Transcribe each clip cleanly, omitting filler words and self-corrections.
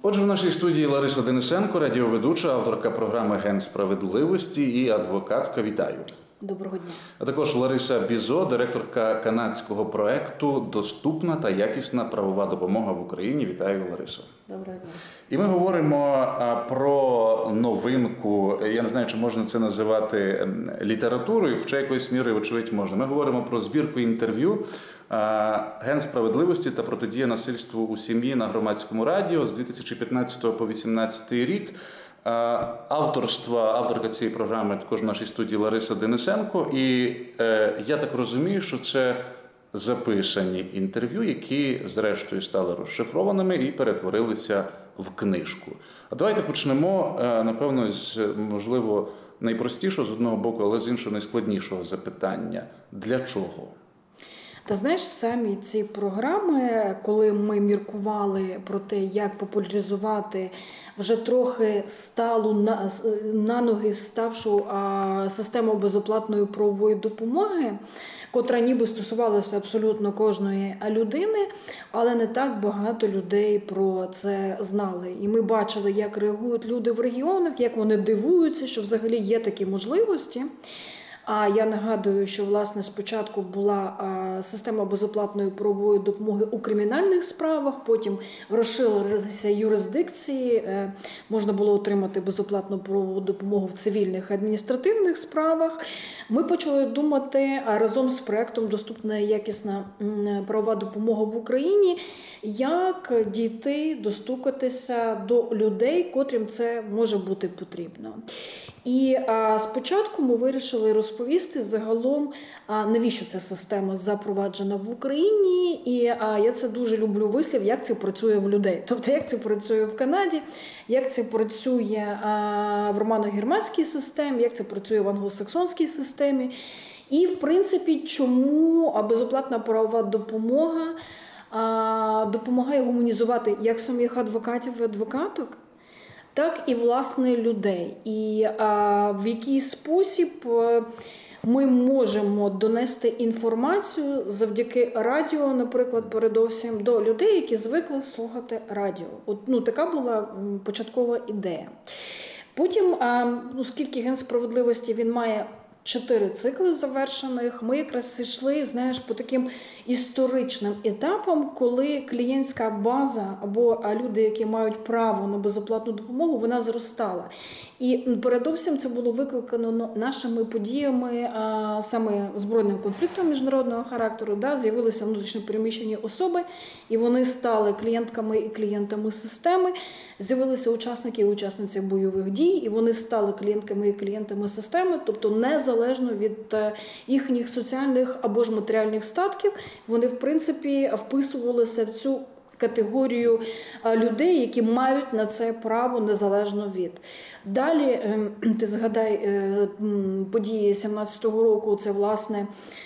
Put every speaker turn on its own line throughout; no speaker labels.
Отже, в нашій студії Лариса Денисенко, радіоведуча, авторка програми «Ген справедливості» і адвокатка. Вітаю.
Доброго дня.
А також Лариса Бізо, директорка канадського проєкту «Доступна та якісна правова допомога в Україні». Вітаю, Ларисо.
Доброго дня.
І ми говоримо про новинку, я не знаю, чи можна це називати літературою, хоча якоюсь мірою, вочевидь, можна. Ми говоримо про збірку інтерв'ю «Ген справедливості та протидія насильству у сім'ї» на Громадському радіо з 2015 по 2018 рік. Авторка цієї програми також в нашій студії Лариса Денисенко. І я так розумію, що це записані інтерв'ю, які зрештою стали розшифрованими і перетворилися в книжку. А давайте почнемо, напевно, з, можливо, найпростішого з одного боку, але з іншого найскладнішого запитання. Для чого?
Ти знаєш, самі ці програми, коли ми міркували про те, як популяризувати вже трохи сталу на ноги ставшу систему безоплатної правової допомоги, котра ніби стосувалася абсолютно кожної людини, але не так багато людей про це знали. І ми бачили, як реагують люди в регіонах, як вони дивуються, що взагалі є такі можливості. А я нагадую, що, власне, спочатку була система безоплатної правової допомоги у кримінальних справах, потім розширилися юрисдикції, можна було отримати безоплатну правову допомогу в цивільних і адміністративних справах. Ми почали думати разом з проєктом «Доступна і якісна правова допомога в Україні», як дійти, достукатися до людей, котрим це може бути потрібно. І спочатку ми вирішили розповісти загалом, навіщо ця система запроваджена в Україні, і я це дуже люблю вислів, як це працює в людей. Тобто, як це працює в Канаді, як це працює в романо-германській системі, як це працює в англосаксонській системі. І, в принципі, чому безоплатна правова допомога допомагає гуманізувати як самих адвокатів і адвокаток, так і, власне, людей. І в який спосіб ми можемо донести інформацію завдяки радіо, наприклад, передовсім до людей, які звикли слухати радіо. Така була початкова ідея. Потім, оскільки «Ген справедливості» він має 4 цикли завершених, ми якраз йшли, по таким історичним етапам, коли клієнтська база або люди, які мають право на безоплатну допомогу, вона зростала. І передовсім це було викликано нашими подіями, саме збройним конфліктом міжнародного характеру. З'явилися внутрішньо переміщені особи, і вони стали клієнтками і клієнтами системи. З'явилися учасники і учасниці бойових дій, і вони стали клієнтками і клієнтами системи, тобто незалежно від їхніх соціальних або ж матеріальних статків, вони, в принципі, вписувалися в цю категорію людей, які мають на це право незалежно від. Далі, ти згадай, події 17-го року, це, власне,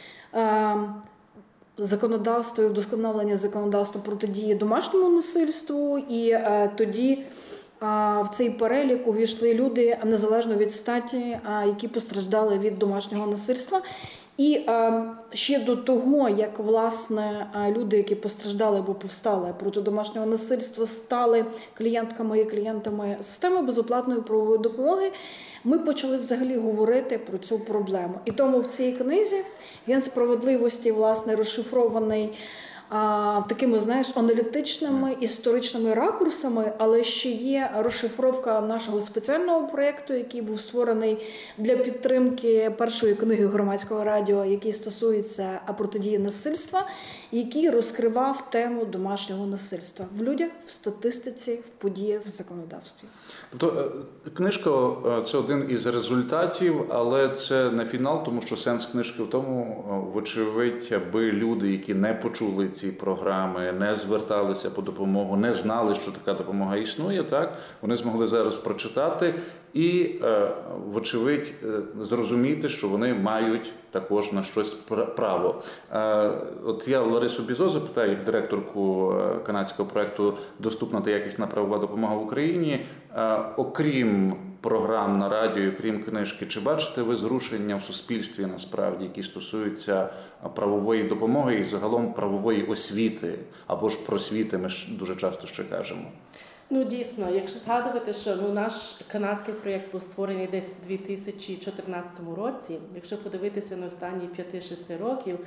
законодавство і вдосконалення законодавства протидії домашньому насильству, і тоді в цей перелік увійшли люди незалежно від статі, які постраждали від домашнього насильства. І ще до того, як, власне, люди, які постраждали або повстали проти домашнього насильства, стали клієнтками і клієнтами системи безоплатної правової допомоги, ми почали взагалі говорити про цю проблему. І тому в цій книзі «Ген справедливості», власне, розшифрований такими, аналітичними, історичними ракурсами, але ще є розшифровка нашого спеціального проєкту, який був створений для підтримки першої книги Громадського радіо, який стосується протидії насильства, який розкривав тему домашнього насильства в людях, в статистиці, в подіях, в законодавстві.
Тобто книжка – це один із результатів, але це не фінал, тому що сенс книжки в тому, вочевидь, аби люди, які не почули ці програми, не зверталися по допомогу, не знали, що така допомога існує, так? Вони змогли зараз прочитати і, вочевидь, зрозуміти, що вони мають також на щось право. От я Ларису Бізо запитаю, як директорку канадського проєкту «Доступна та якісна правова допомога в Україні», окрім програм на радіо, окрім книжки, чи бачите ви зрушення в суспільстві насправді, які стосуються правової допомоги і загалом правової освіти, або ж просвіти, ми ж дуже часто ще кажемо?
Ну, дійсно, якщо згадувати, що наш канадський проєкт був створений десь у 2014 році, якщо подивитися на останні 5-6 років,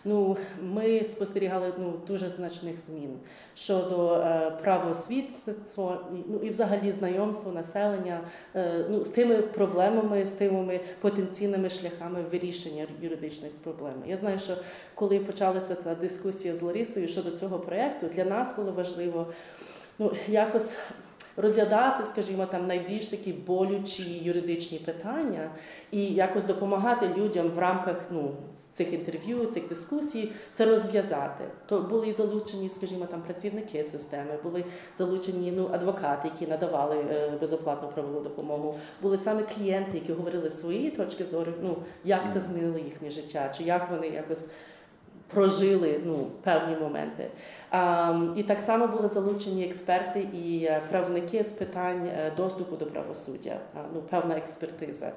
ми спостерігали дуже значних змін щодо правоосвітництва, і взагалі знайомства населення з тими проблемами, з тими потенційними шляхами вирішення юридичних проблем. Я знаю, що коли почалася та дискусія з Ларисою щодо цього проєкту, для нас було важливо якось розглядати, скажімо, там найбільш такі болючі юридичні питання і якось допомагати людям в рамках цих інтерв'ю, цих дискусій це розв'язати. То були залучені, скажімо, там працівники системи, були залучені адвокати, які надавали безоплатну правову допомогу, були саме клієнти, які говорили свої точки зору, як це змінило їхнє життя, чи як вони якось прожили певні моменти. І так само були залучені експерти і правники з питань доступу до правосуддя, певна експертиза.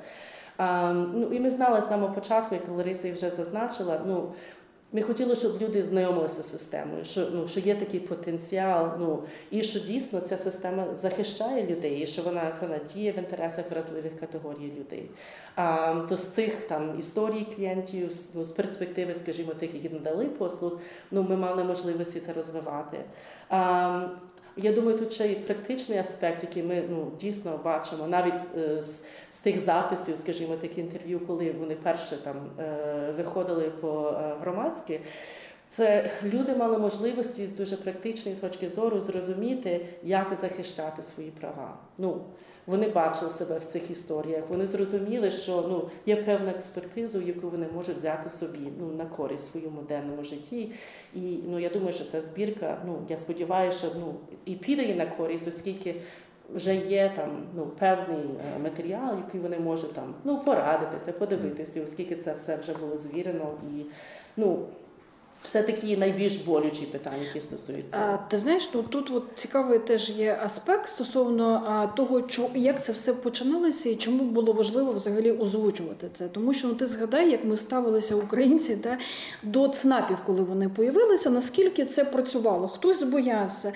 І ми знали з самого початку, як Лариса і вже зазначила, ми хотіли, щоб люди знайомилися з системою, що є такий потенціал, і що дійсно ця система захищає людей, і що вона діє в інтересах вразливих категорій людей. То з цих історій клієнтів, з перспективи, скажімо, тих, які надали послуг, ми мали можливості це розвивати. Я думаю, тут ще й практичний аспект, який ми дійсно бачимо, навіть з тих записів, скажімо, тих інтерв'ю, коли вони перше виходили по громадськи, це люди мали можливості з дуже практичної точки зору зрозуміти, як захищати свої права. Вони бачили себе в цих історіях, вони зрозуміли, що є певна експертиза, яку вони можуть взяти собі на користь в своєму денному житті. І я думаю, що ця збірка, я сподіваюся, що і піде їй на користь, оскільки вже є певний матеріал, який вони можуть порадитися, подивитися, оскільки це все вже було звірено. І це такі найбільш болючі питання, які стосуються.
Ти знаєш, тут цікавий теж є аспект стосовно того, як це все починалося і чому було важливо взагалі озвучувати це. Тому що ти згадай, як ми ставилися українці до ЦНАПів, коли вони появилися, наскільки це працювало. Хтось боявся,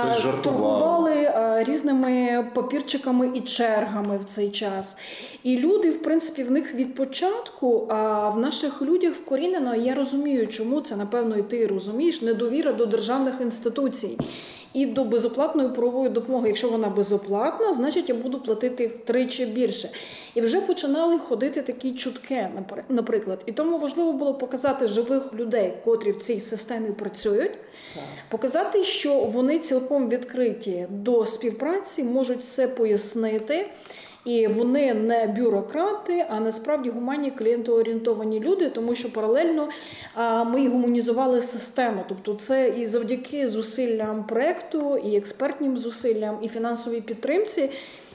торгували різними папірчиками і чергами в цей час. І люди, в принципі, в них від початку, а в наших людях вкорінено, я розумію, чому це, напевно, і ти розумієш, недовіра до державних інституцій і до безоплатної правової допомоги. Якщо вона безоплатна, значить я буду платити втричі більше. І вже починали ходити такі чутки, наприклад. І тому важливо було показати живих людей, котрі в цій системі працюють, показати, що вони цілком відкриті до співпраці, можуть все пояснити. І вони не бюрократи, а насправді гуманні, клієнтоорієнтовані люди, тому що паралельно ми гуманізували систему. Тобто це і завдяки зусиллям проєкту, і експертним зусиллям, і фінансовій підтримці,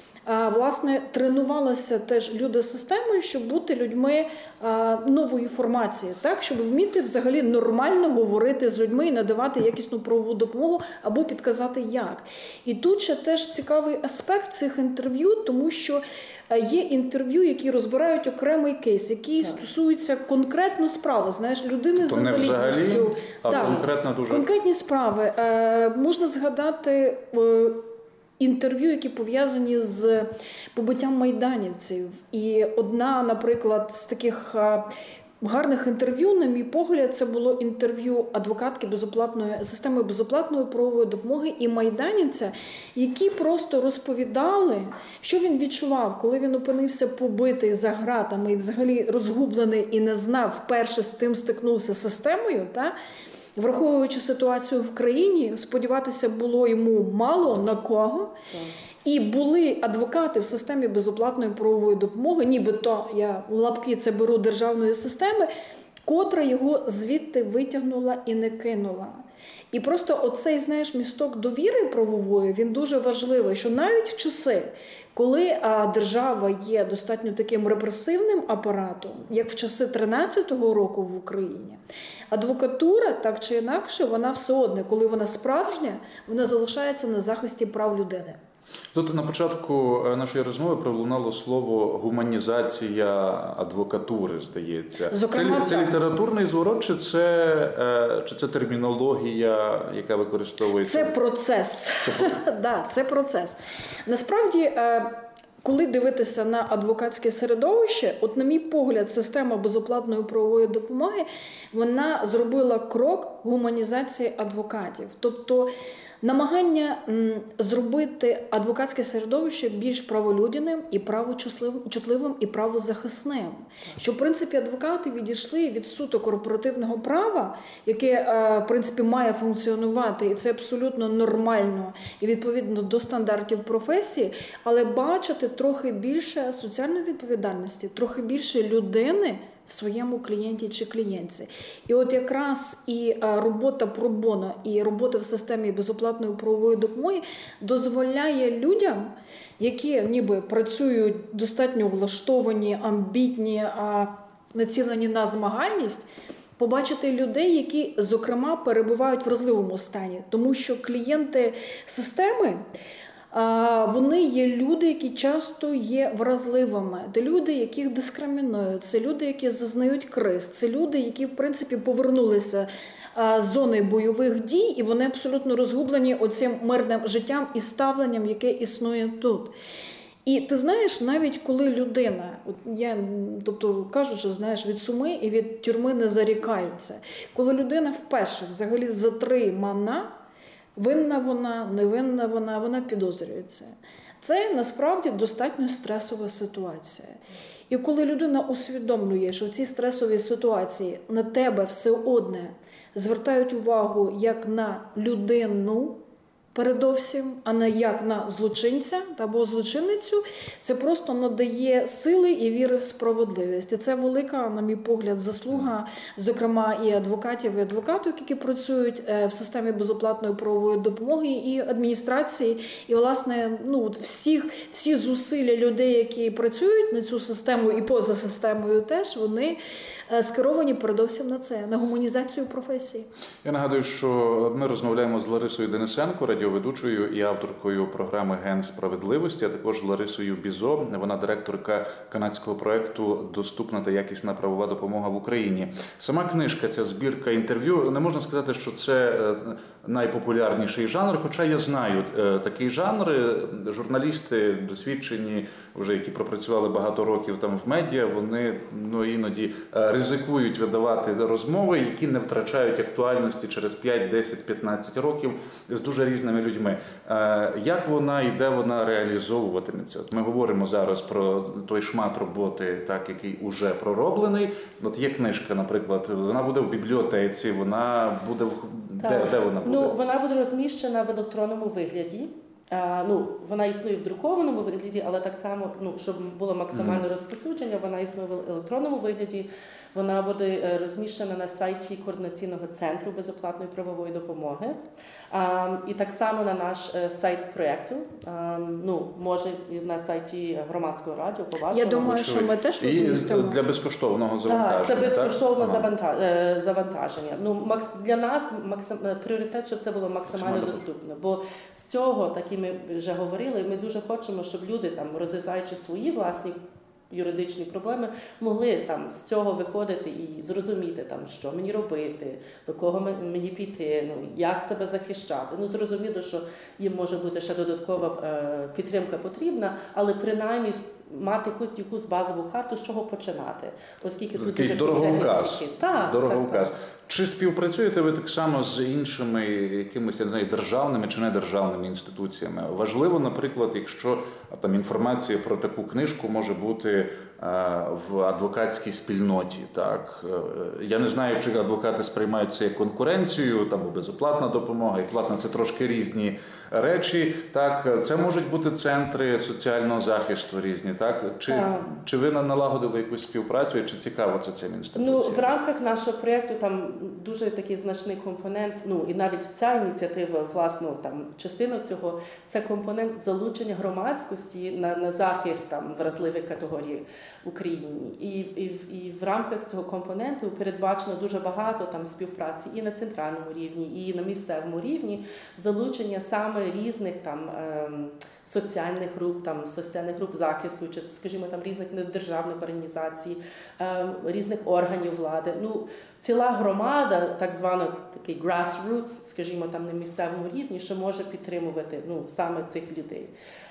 власне, тренувалися теж люди системою, щоб бути людьми нової формації, так? Щоб вміти взагалі нормально говорити з людьми і надавати якісну правову допомогу або підказати як. І тут ще теж цікавий аспект цих інтерв'ю, тому що є інтерв'ю, які розбирають окремий кейс, який стосується конкретно справи, знаєш, людини з інвалідністю.
Не взагалі, а конкретно дуже.
Конкретні справи. Можна згадати інтерв'ю, які пов'язані з побиттям майданівців. І одна, наприклад, з таких гарних інтерв'ю, на мій погляд, це було інтерв'ю адвокатки системи безоплатної правової допомоги і майданівця, які просто розповідали, що він відчував, коли він опинився побитий за ґратами і взагалі розгублений і не знав, вперше з тим стикнувся з системою, враховуючи ситуацію в країні, сподіватися було йому мало на кого. І були адвокати в системі безоплатної правової допомоги, нібито, я лапки це беру, державної системи, котра його звідти витягнула і не кинула. І просто оцей, знаєш, місток довіри правової, він дуже важливий, що навіть в часи, коли держава є достатньо таким репресивним апаратом, як в часи 13-го року в Україні, адвокатура, так чи інакше, вона все одно, коли вона справжня, вона залишається на захисті прав людини.
Тут на початку нашої розмови пролунало слово гуманізація адвокатури, здається.
Зокрема,
це
так.
літературний зворот, чи це термінологія, яка використовується?
Це процес. Да, це процес. Насправді, коли дивитися на адвокатське середовище, от на мій погляд, система безоплатної правової допомоги, вона зробила крок гуманізації адвокатів. Тобто намагання зробити адвокатське середовище більш праволюдяним і правочутливим і правозахисним. Що, в принципі, адвокати відійшли від суто корпоративного права, яке, в принципі, має функціонувати, і це абсолютно нормально і відповідно до стандартів професії, але бачити трохи більше соціальної відповідальності, трохи більше людини в своєму клієнті чи клієнтці. І от якраз і робота пробоно, і робота в системі безоплатної правової допомоги дозволяє людям, які ніби працюють достатньо влаштовані, амбітні, націлені на змагальність, побачити людей, які, зокрема, перебувають в вразливому стані. Тому що клієнти системи, вони є люди, які часто є вразливими, це люди, яких дискримінують, це люди, які зазнають криз, це люди, які, в принципі, повернулися з зони бойових дій, і вони абсолютно розгублені оцим мирним життям і ставленням, яке існує тут. І ти знаєш, навіть коли людина, тобто кажуть, що знаєш, від суми і від тюрми не зарікаються, коли людина вперше взагалі затримана, винна вона, невинна вона підозрюється. Це насправді достатньо стресова ситуація. І коли людина усвідомлює, що в цій стресовій ситуації на тебе все одне звертають увагу як на людину, передовсім, а не як на злочинця або злочинницю, це просто надає сили і віри в справедливість. І це велика, на мій погляд, заслуга, зокрема, і адвокатів, які працюють в системі безоплатної правової допомоги, і адміністрації, і, власне, всі зусилля людей, які працюють на цю систему і поза системою теж, вони скеровані передовсім на це, на гуманізацію професії.
Я нагадую, що ми розмовляємо з Ларисою Денисенко, радіоведучою і авторкою програми «Ген справедливості», а також Ларисою Бізо. Вона директорка канадського проєкту «Доступна та якісна правова допомога в Україні». Сама книжка, ця збірка інтерв'ю, не можна сказати, що це найпопулярніший жанр, хоча я знаю такий жанр. Журналісти досвідчені, вже які пропрацювали багато років там в медіа, вони іноді ризикують видавати розмови, які не втрачають актуальності через 5, 10, 15 років з дуже різними людьми. Як вона і де вона реалізовуватиметься? От ми говоримо зараз про той шмат роботи, який уже пророблений. От є книжка, наприклад, вона буде в бібліотеці, вона буде де вона буде?
Вона буде розміщена в електронному вигляді. Вона існує в друкованому вигляді, але так само, щоб було максимальне розповсюдження, вона існує в електронному вигляді. Вона буде розміщена на сайті Координаційного центру безоплатної правової допомоги. І так само на наш сайт проєкту, може і на сайті Громадського радіо побачимо.
Я думаю, що ми теж розмістимо.
І для безкоштовного завантаження.
Так, це безкоштовне завантаження. Для нас пріоритет, щоб це було максимально доступно. Бо з цього, так і ми вже говорили, ми дуже хочемо, щоб люди, розв'язаючи свої власні юридичні проблеми, могли з цього виходити і зрозуміти, що мені робити, до кого мені піти, як себе захищати. Зрозуміло, що їм може бути ще додаткова підтримка потрібна, але принаймні мати хоч якусь базову карту, з чого починати. Оскільки тут
такий дороговказ.
Так.
Чи співпрацюєте ви так само з іншими якимись, державними чи недержавними інституціями? Важливо, наприклад, якщо інформація про таку книжку може бути в адвокатській спільноті. Так? Я не знаю, чи адвокати сприймають це як конкуренцію, бо безоплатна допомога і платна – це трошки різні речі. Так? Це можуть бути центри соціального захисту різні. Так? Чи ви налагодили якусь співпрацю, і чи цікаво це цим інституціям?
В рамках нашого проєкту там дуже такий значний компонент, і навіть ця ініціатива, власне, частина цього, це компонент залучення громадськості на захист вразливих категорій в Україні. І в рамках цього компоненту передбачено дуже багато співпраці і на центральному рівні, і на місцевому рівні, залучення саме різних соціальних груп, соціальних груп захисту, чи, скажімо, різних недержавних організацій, різних органів влади. Ціла громада, так звана такий grassroots, скажімо, на місцевому рівні, що може підтримувати саме цих людей.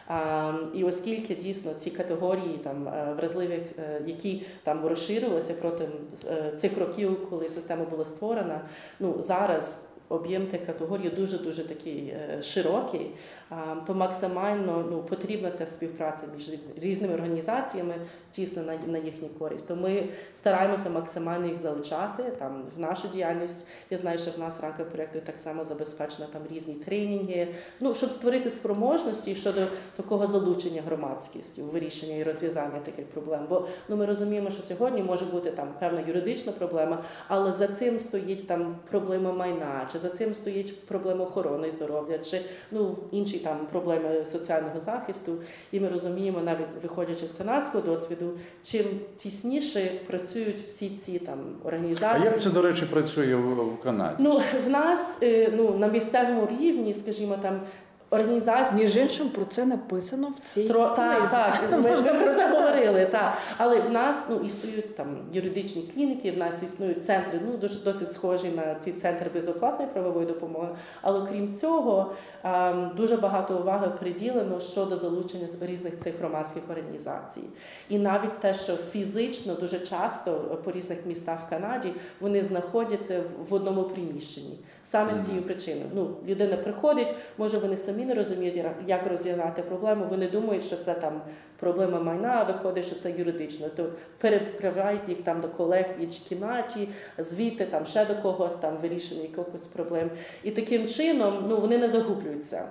І оскільки дійсно ці категорії вразливих, які розширилися протягом цих років, коли система була створена, зараз об'єм тих категорій дуже-дуже такий широкий, то максимально потрібна ця співпраця між різними організаціями, дійсно на їхню користь. То ми стараємося максимально їх залучати в нашу діяльність. Я знаю, що в нас в рамках проєкту так само забезпечено різні тренінги, щоб створити спроможності щодо такого залучення громадськості у вирішення і розв'язання таких проблем. Бо ми розуміємо, що сьогодні може бути певна юридична проблема, але за цим стоїть проблема майна, чи за цим стоїть проблема охорони здоров'я, чи інші проблеми соціального захисту. І ми розуміємо, навіть виходячи з канадського досвіду, чим тісніше працюють всі ці організації.
А як це, до речі, працює в Канаді?
В нас на місцевому рівні, скажімо, організації.
Між іншим, про це написано в цій книзі.
Так, ми про це говорили. Так. Але в нас існують юридичні клініки, в нас існують центри, досить схожі на ці центри безоплатної правової допомоги. Але крім цього, дуже багато уваги приділено щодо залучення різних цих громадських організацій. І навіть те, що фізично дуже часто по різних містах в Канаді вони знаходяться в одному приміщенні. Саме з цією причиною. Людина приходить, може вони самі не розуміють, як розв'язати проблему, вони думають, що це проблема майна, а виходить, що це юридично. То переправляють їх до колег в іншій кімнаті, звідти ще до когось, вирішення якихось проблем. І таким чином вони не загублюються.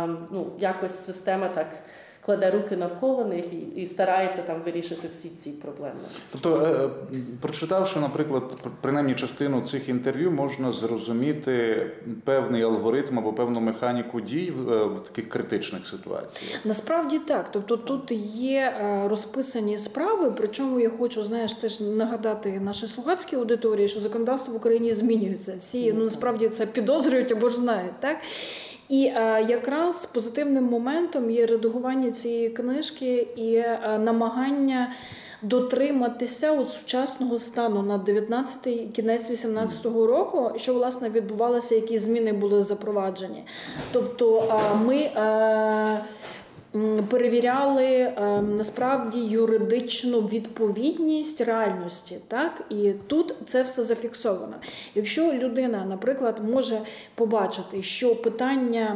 Якось система так кладе руки навколо них і старається вирішити всі ці проблеми.
Тобто, прочитавши, наприклад, принаймні частину цих інтерв'ю, можна зрозуміти певний алгоритм або певну механіку дій в таких критичних ситуаціях.
Насправді так. Тобто тут є розписані справи, причому я хочу, теж нагадати нашій слухацькій аудиторії, що законодавство в Україні змінюється. Всі, насправді, це підозрюють або ж знають, так? І якраз позитивним моментом є редагування цієї книжки і намагання дотриматися сучасного стану на 19-й, кінець 18-го року, що, власне, відбувалося, які зміни були запроваджені. Тобто ми перевіряли насправді юридичну відповідність реальності, так? І тут це все зафіксовано. Якщо людина, наприклад, може побачити, що питання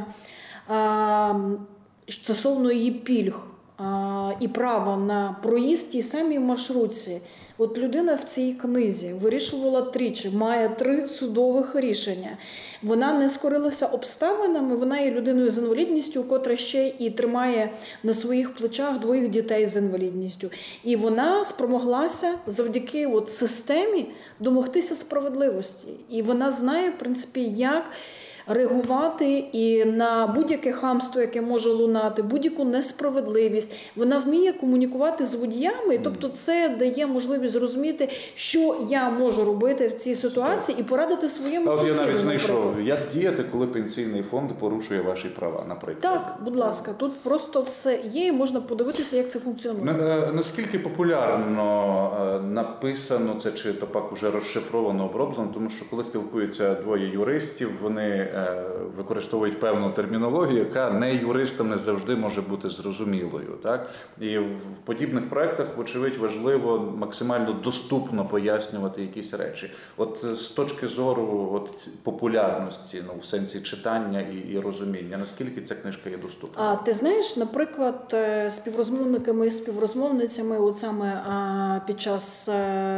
стосовно її пільг і права на проїзд тій самій маршрутці, людина в цій книзі вирішувала тричі, має 3 судових рішення. Вона не скорилася обставинами, вона є людиною з інвалідністю, котра ще і тримає на своїх плечах 2 дітей з інвалідністю. І вона спромоглася завдяки системі домогтися справедливості. І вона знає, в принципі, як реагувати і на будь-яке хамство, яке може лунати, будь-яку несправедливість. Вона вміє комунікувати з водіями, тобто це дає можливість зрозуміти, що я можу робити в цій ситуації і порадити своєму сусіду.
Я навіть знайшов, як діяти, коли пенсійний фонд порушує ваші права, наприклад.
Так, будь ласка, тут просто все є і можна подивитися, як це функціонує.
Наскільки популярно написано це, чи то пак уже розшифровано, оброблено, тому що коли спілкуються 2 юристів, вони використовують певну термінологію, яка не юристам не завжди може бути зрозумілою. Так? І в подібних проєктах, вочевидь, важливо максимально доступно пояснювати якісь речі. З точки зору популярності, в сенсі читання і розуміння, наскільки ця книжка є доступна?
Ти знаєш, наприклад, співрозмовниками і співрозмовницями саме під час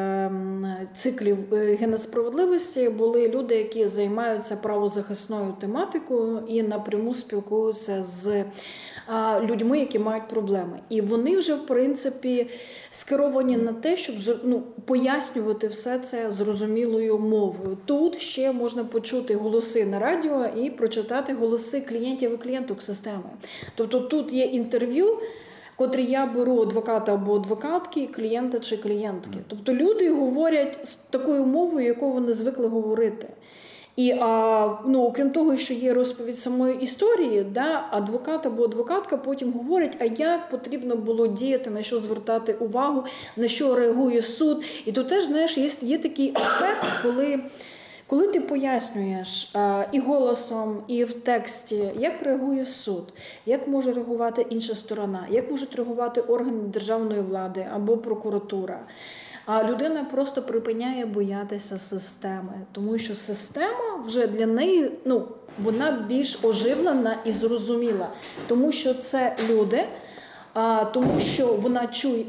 циклів генесправедливості були люди, які займаються правозахисною тематикою і напряму спілкуються з людьми, які мають проблеми. І вони вже, в принципі, скеровані на те, щоб пояснювати все це зрозумілою мовою. Тут ще можна почути голоси на радіо і прочитати голоси клієнтів і клієнток системи. Тобто тут є інтерв'ю, котрі я беру адвоката або адвокатки, клієнта чи клієнтки. Тобто люди говорять з такою мовою, якою вони звикли говорити. І окрім того, що є розповідь самої історії, да, адвокат або адвокатка потім говорить, а як потрібно було діяти, на що звертати увагу, на що реагує суд. І тут теж, знаєш, є такий аспект, коли ти пояснюєш і голосом, і в тексті, як реагує суд, як може реагувати інша сторона, як можуть реагувати органи державної влади або прокуратура, а людина просто припиняє боятися системи, тому що система вже для неї, вона більш оживлена і зрозуміла, тому що це люди, тому що вона чує,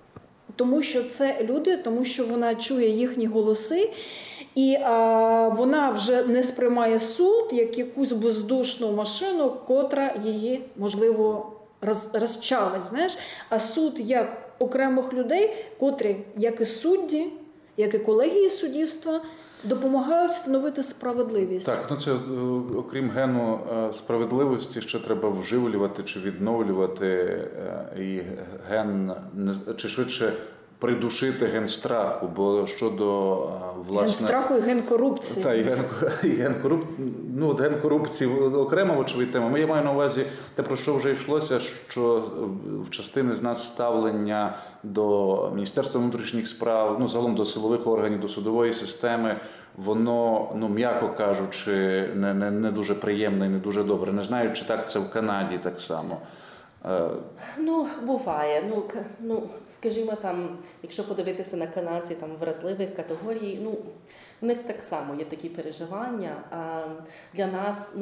тому що вона чує їхні голоси, і вона вже не сприймає суд як якусь бездушну машину, котра її, можливо, розчавить, знаєш, а суд як окремих людей, котрі, як і судді, як і колегії суддівства, допомагають встановити справедливість.
Так, це окрім гену справедливості ще треба вживлювати чи відновлювати і ген, чи швидше придушити ген страху, бо щодо власне...
Ген страху і ген корупції.
Так, ген корупції окрема, вочевидь, тема. Я маю на увазі те, про що вже йшлося, що в частини з нас ставлення до Міністерства внутрішніх справ, загалом до силових органів, до судової системи, воно, м'яко кажучи, не дуже приємне і не дуже добре. Не знаю, чи так це в Канаді так само.
Буває. Скажімо, якщо подивитися на канадців вразливих категорій, в них так само є такі переживання. А для нас,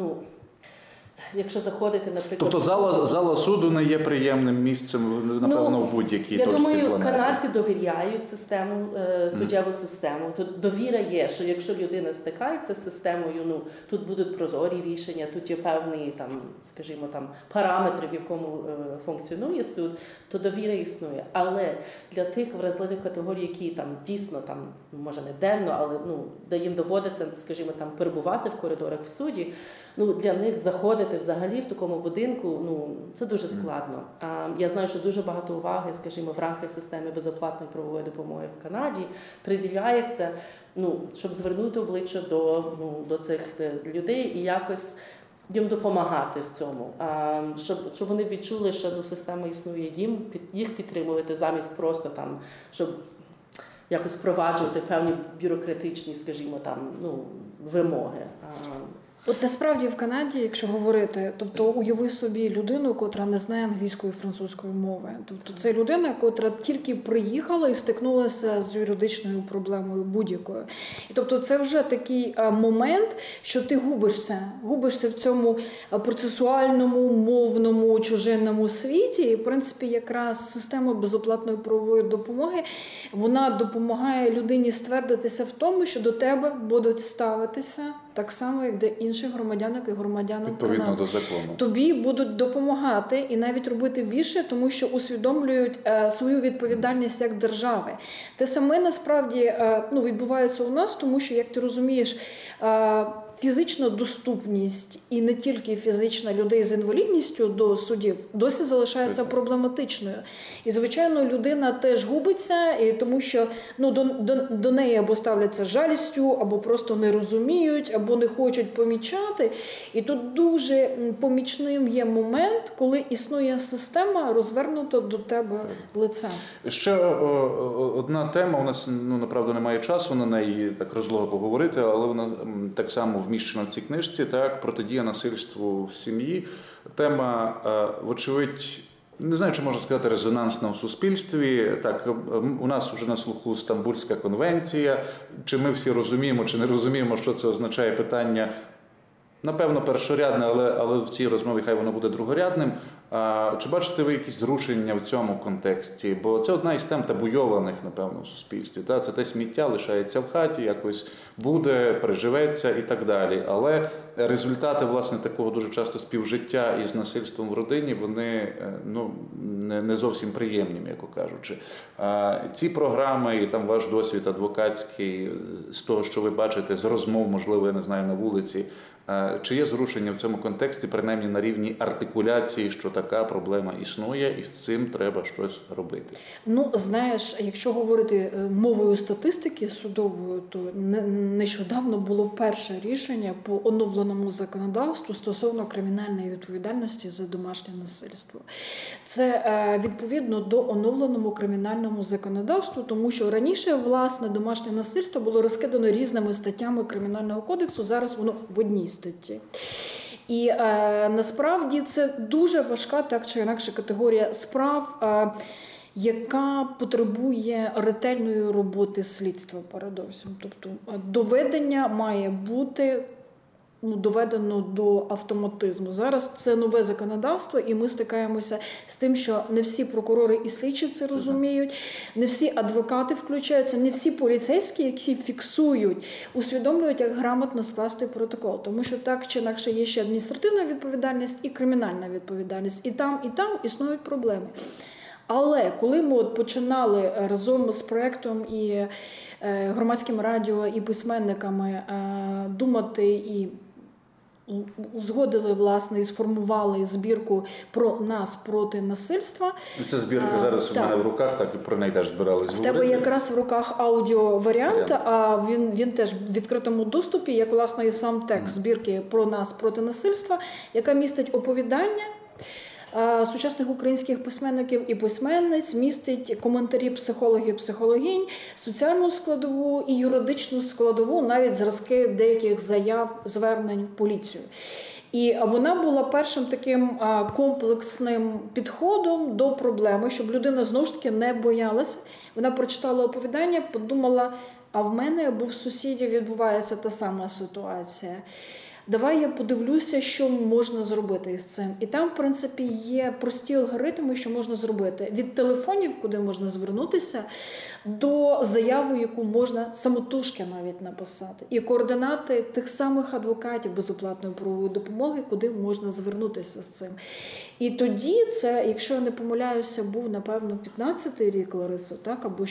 якщо заходити, наприклад...
Тобто зала суду не є приємним місцем, напевно, в будь-якій точці планети.
Я думаю, канадці довіряють суддєву систему. Тут довіра є, що якщо людина стикається з системою, тут будуть прозорі рішення, тут є певні, скажімо, параметри, в якому функціонує суд, то довіра існує. Але для тих вразливих категорій, які дійсно, може не денно, але де їм доводиться, скажімо, перебувати в коридорах в суді, для них заходити взагалі в такому будинку, це дуже складно. Я знаю, що дуже багато уваги, скажімо, в рамках системи безоплатної правової допомоги в Канаді приділяється, щоб звернути обличчя до цих людей і якось їм допомагати в цьому, щоб вони відчули, що система існує їх підтримувати замість просто щоб якось впроваджувати певні бюрократичні, скажімо, вимоги.
От насправді в Канаді, якщо говорити, тобто уяви собі людину, котра не знає англійської і французької мови. Тобто це людина, котра тільки приїхала і стикнулася з юридичною проблемою будь-якою. І тобто це вже такий момент, що ти губишся в цьому процесуальному, мовному, чужинному світі. І, в принципі, якраз система безоплатної правової допомоги, вона допомагає людині ствердитися в тому, що до тебе будуть ставитися так само, як до інших громадянок і громадянок
відповідно
Канади.
До закону.
Тобі будуть допомагати і навіть робити більше, тому що усвідомлюють свою відповідальність як держави. Те саме насправді відбувається у нас, тому що, як ти розумієш, фізична доступність і не тільки фізична людей з інвалідністю до судів досі залишається проблематичною. І, звичайно, людина теж губиться, і тому що до неї або ставляться з жалістю, або просто не розуміють, або не хочуть помічати. І тут дуже помічним є момент, коли існує система, розвернута до тебе лицем.
Ще одна тема, у нас, направду, немає часу на неї так розлого поговорити, але вона так само вміщена в цій книжці, протидія насильству в сім'ї. Тема, вочевидь, не знаю, чи можна сказати, резонансна в суспільстві. Так, у нас вже на слуху Стамбульська конвенція. Чи ми всі розуміємо, чи не розуміємо, що це означає, питання, напевно, першорядне, але в цій розмові хай воно буде другорядним. Чи бачите ви якісь зрушення в цьому контексті? Бо це одна із тем табуйованих, напевно, в суспільстві. Це те сміття лишається в хаті, якось буде, приживеться і так далі. Але результати, власне, такого дуже часто співжиття із насильством в родині, вони не зовсім приємні, м'яко кажучи. Ці програми і ваш досвід адвокатський, з того, що ви бачите, з розмов, можливо, я не знаю, на вулиці, Чи є зрушення в цьому контексті, принаймні на рівні артикуляції, що така проблема існує і з цим треба щось робити?
Ну, знаєш, якщо говорити мовою статистики судовою, то нещодавно було перше рішення по оновленому законодавству стосовно кримінальної відповідальності за домашнє насильство. Це відповідно до оновленому кримінальному законодавству, тому що раніше, власне, домашнє насильство було розкидано різними статтями Кримінального кодексу, зараз воно в одній статті. І насправді це дуже важка, так чи інакше, категорія справ, яка потребує ретельної роботи слідства передовсім. Тобто доведення має бути доведено до автоматизму. Зараз це нове законодавство, і ми стикаємося з тим, що не всі прокурори і слідчі це розуміють, не всі адвокати включаються, не всі поліцейські, які фіксують, усвідомлюють, як грамотно скласти протокол. Тому що так чи інакше є ще адміністративна відповідальність і кримінальна відповідальність. І там існують проблеми. Але коли ми починали разом з проєктом і громадським радіо, і письменниками думати і узгодили, власне, і сформували збірку про нас проти насильства.
Ця збірка зараз у мене в руках, так і про неї теж збирались говорити.
В тебе якраз в руках аудіоваріант, а він теж в відкритому доступі, як, власне, і сам текст збірки про нас проти насильства, яка містить оповідання сучасних українських письменників і письменниць, містить коментарі психологів, психологинь, соціальну складову і юридичну складову, навіть зразки деяких заяв, звернень в поліцію. І вона була першим таким комплексним підходом до проблеми, щоб людина знову ж таки не боялася. Вона прочитала оповідання, подумала, а в мене або в сусідів відбувається та сама ситуація. Давай я подивлюся, що можна зробити із цим. І там, в принципі, є прості алгоритми, що можна зробити. Від телефонів, куди можна звернутися, до заяви, яку можна самотужки навіть написати. І координати тих самих адвокатів безоплатної правової допомоги, куди можна звернутися з цим. І тоді це, якщо я не помиляюся, був, напевно, 15-й рік, Ларисо, так? Або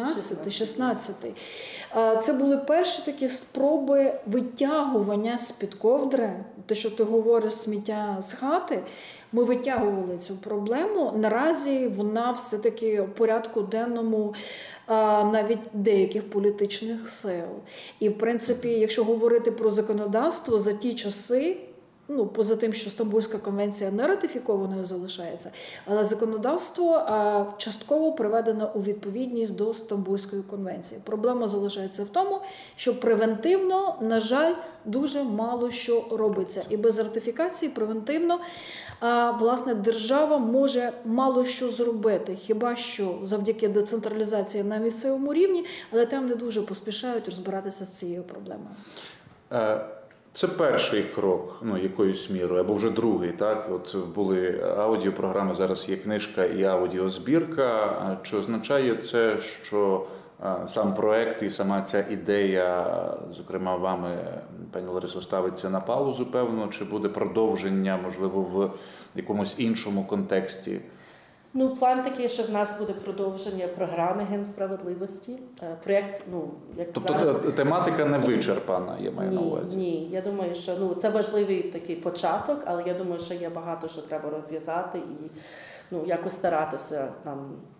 16-й. Це були перші такі спроби витягування з-під ковдри, те, що ти говориш, сміття з хати, ми витягували цю проблему. Наразі вона все-таки в порядку денному навіть деяких політичних сил. І, в принципі, якщо говорити про законодавство, за ті часи, поза тим, що Стамбульська конвенція не ратифікованою залишається, але законодавство частково приведено у відповідність до Стамбульської конвенції. Проблема залишається в тому, що превентивно, на жаль, дуже мало що робиться. І без ратифікації превентивно, власне, держава може мало що зробити. Хіба що завдяки децентралізації на місцевому рівні, але там не дуже поспішають розбиратися з цією проблемою.
Це перший крок, якоюсь мірою, або вже другий, так? От були аудіопрограми, зараз є книжка і аудіозбірка. Чи означає це, що сам проект і сама ця ідея, зокрема вами, пані Ларисо, ставиться на паузу, певно, чи буде продовження, можливо, в якомусь іншому контексті?
План такий, що в нас буде продовження програми Генсправедливості. Проєкт, як
тобто
зараз...
тематика не вичерпана, я маю на увазі?
Ні. Я думаю, що це важливий такий початок, але я думаю, що є багато, що треба розв'язати і якось старатися там,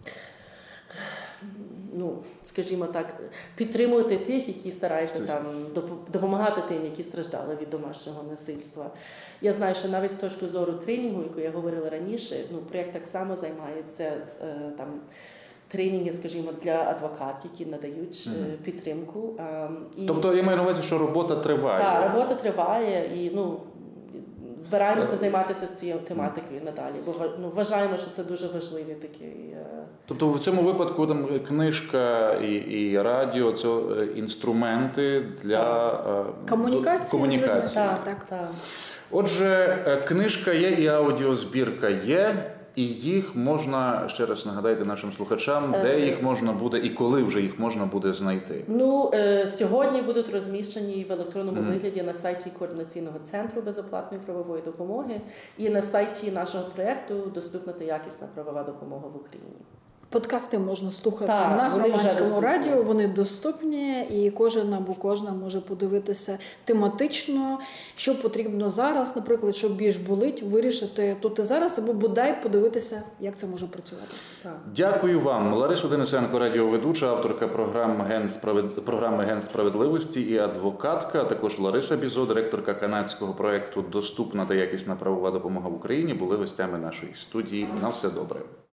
скажімо так, підтримувати тих, які стараються там допомагати тим, які страждали від домашнього насильства. Я знаю, що навіть з точки зору тренінгу, яку я говорила раніше, проєкт так само займається там тренінги, скажімо, для адвокатів, які надають підтримку.
Тобто я маю на увазі, що робота триває.
Так, робота триває і збираємося займатися з цією тематикою надалі, бо вважаємо, що це дуже важливий такий.
Тобто в цьому випадку там книжка і радіо – це інструменти для комунікації.
Так.
Отже, книжка є і аудіозбірка є, і їх можна, ще раз нагадайте нашим слухачам, де їх можна буде і коли вже їх можна буде знайти?
Сьогодні будуть розміщені в електронному вигляді на сайті Координаційного центру безоплатної правової допомоги і на сайті нашого проєкту «Доступна та якісна правова допомога в Україні».
Подкасти можна слухати
Так,
на
вони вже
громадському
доступні.
радіо, вони доступні, і кожен або кожна може подивитися тематично, що потрібно зараз, наприклад, що більш болить, вирішити тут і зараз, або бодай подивитися, як це може працювати.
Так.
Дякую вам. Лариса Денисенко, радіоведуча, авторка програми «Ген справедливості» і адвокатка, а також Лариса Бізо, директорка канадського проєкту «Доступна та якісна правова допомога в Україні», були гостями нашої студії. На все добре.